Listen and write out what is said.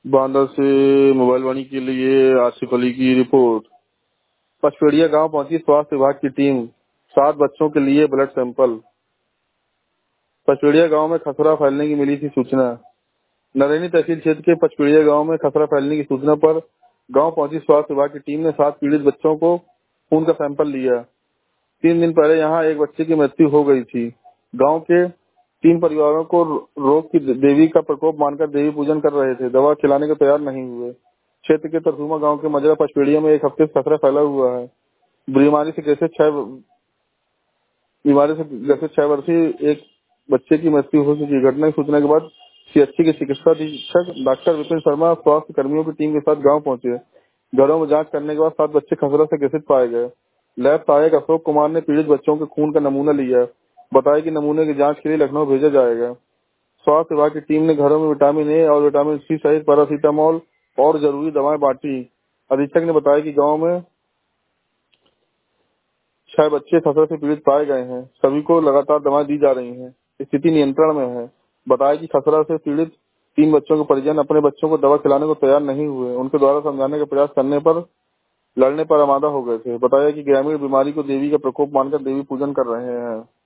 बांदा से मोबाइल वाणी के लिए आसिफ अली की रिपोर्ट। पचपेड़िया गांव पहुंची स्वास्थ्य विभाग की टीम, 7 बच्चों के लिए ब्लड सैंपल। पचपेड़िया गांव में खसरा फैलने की मिली थी सूचना। नरैनी तहसील क्षेत्र के पचपेड़िया गांव में खसरा फैलने की सूचना पर गांव पहुंची स्वास्थ्य विभाग की टीम ने 7 पीड़ित बच्चों को खून का सैंपल लिया। 3 दिन पहले यहां एक बच्चे की मृत्यु हो गई थी। गांव के 3 परिवारों को रोग की देवी का प्रकोप मानकर देवी पूजन कर रहे थे, दवा खिलाने को तैयार नहीं हुए। क्षेत्र के तरसुमा गांव के मजरा पचपेड़िया में एक हफ्ते से खतरा फैला हुआ है। बीमारी से जैसे 6 वर्षीय एक बच्चे की मृत्यु हो चुकी। घटना की सूचना के बाद सीएचसी के चिकित्सा अधीक्षक डॉक्टर विपिन शर्मा स्वास्थ्य कर्मियों की टीम के साथ गांव पहुंचे। घरों में जांच करने के बाद 7 बच्चे खसरा से ग्रसित पाए गए। लैब सहायक अशोक कुमार ने पीड़ित बच्चों के खून का नमूना लिया। बताया कि नमूने की जांच के लिए लखनऊ भेजा जाएगा। स्वास्थ्य विभाग की टीम ने घरों में विटामिन ए और विटामिन सी सहित पैरासीटामोल और जरूरी दवाएं बांटी। अधीक्षक ने बताया कि गाँव में 6 बच्चे खसरा से पीड़ित पाए गए हैं। सभी को लगातार दवाएं दी जा रही हैं। स्थिति नियंत्रण में है। बताया कि खसरा से पीड़ित 3 बच्चों के परिजन अपने बच्चों को दवा खिलाने को तैयार नहीं हुए। उनके द्वारा समझाने का प्रयास करने पर लड़ने पर आमादा हो गए थे। बताया कि ग्रामीण बीमारी को देवी का प्रकोप मानकर देवी पूजन कर रहे हैं।